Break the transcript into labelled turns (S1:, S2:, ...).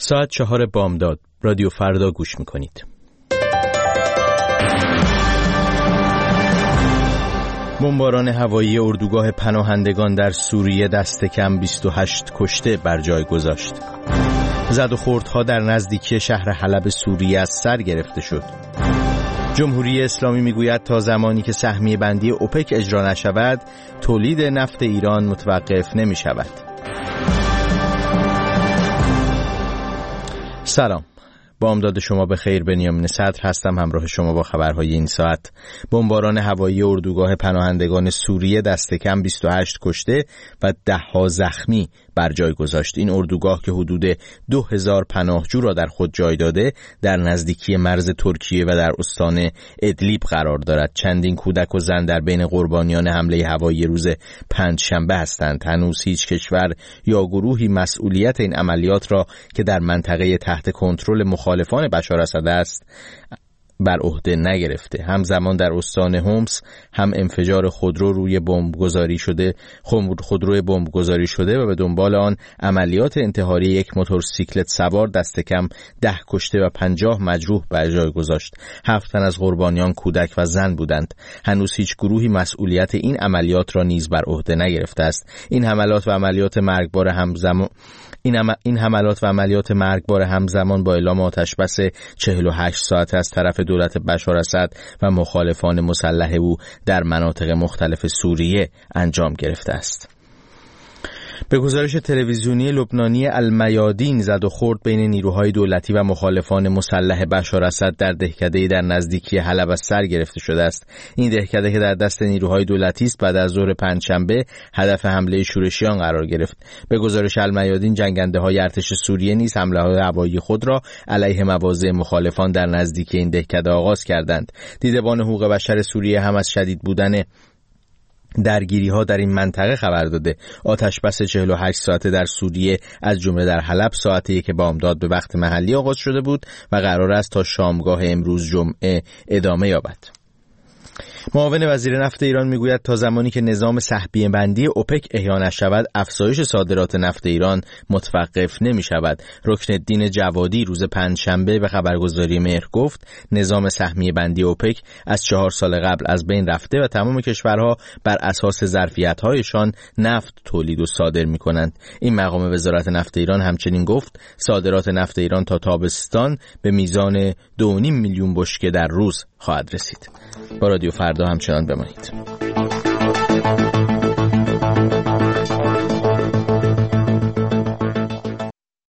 S1: ساعت 4 بامداد. رادیو فردا گوش میکنید. بمباران هوایی اردوگاه پناهندگان در سوریه دست کم 28 کشته بر جای گذاشت. زد و خوردها در نزدیکی شهر حلب سوریه از سر گرفته شد. جمهوری اسلامی میگوید تا زمانی که سهمیه بندی اوپک اجرا نشود، تولید نفت ایران متوقف نمی شود. سلام، بامداد شما به خیر. بنیامین صدر هستم، همراه شما با خبرهای این ساعت. بمباران هوایی اردوگاه پناهندگان سوریه دست کم 28 کشته و 10 زخمی بر جای گذاشت. این اردوگاه که حدود 2000 پناهجو را در خود جای داده، در نزدیکی مرز ترکیه و در استان ادلیب قرار دارد. چندین کودک و زن در بین قربانیان حمله هوایی روز پنجشنبه هستند. هنوز هیچ کشور یا گروهی مسئولیت این عملیات را که در منطقه تحت کنترل مخالفان بشار اسد است بر عهده نگرفته. همزمان در استان هومس هم انفجار خودروی بمب گذاری شده و به دنبال آن عملیات انتحاری یک موتورسیکلت سوار دست کم 10 کشته و 50 مجروح بر جای گذاشت. 7 تن از قربانیان کودک و زن بودند. هنوز هیچ گروهی مسئولیت این عملیات را نیز بر عهده نگرفته است. این حملات و عملیات مرگبار همزمان با اعلام آتشبس 48 ساعته از طرف دولت بشار اسد و مخالفان مسلح او در مناطق مختلف سوریه انجام گرفته است. به گزارش تلویزیونی لبنانی المیادین، زد و خورد بین نیروهای دولتی و مخالفان مسلح بشار اسد در دهکده‌ای در نزدیکی حلب از سر گرفته شده است. این دهکده که در دست نیروهای دولتی است، بعد از ظهر پنجشنبه هدف حمله شورشیان قرار گرفت. به گزارش المیادین، جنگنده‌های ارتش سوریه نیز حمله‌های هوایی خود را علیه مواضع مخالفان در نزدیکی این دهکده آغاز کردند. دیدبان حقوق بشر سوریه هم از شدید بودن درگیری‌ها در این منطقه خبر داده. آتش بس 48 ساعته در سوریه از جمله در حلب ساعت 1 بامداد به وقت محلی آغاز شده بود و قرار است تا شامگاه امروز جمعه ادامه یابد. معاون وزیر نفت ایران میگوید تا زمانی که نظام سهمیه بندی اوپک احیا نشود، افزایش صادرات نفت ایران متوقف نمی شود. رکنالدین جوادی روز پنجشنبه به خبرگزاری مهر گفت نظام سهمیه بندی اوپک از 4 سال قبل از بین رفته و تمام کشورها بر اساس ظرفیت‌هایشان نفت تولید و صادر می‌کنند. این مقام وزارت نفت ایران همچنین گفت صادرات نفت ایران تا تابستان به میزان 2.5 میلیون بشکه در روز خواهد رسید. با رادیو فردا همچنان بمانید.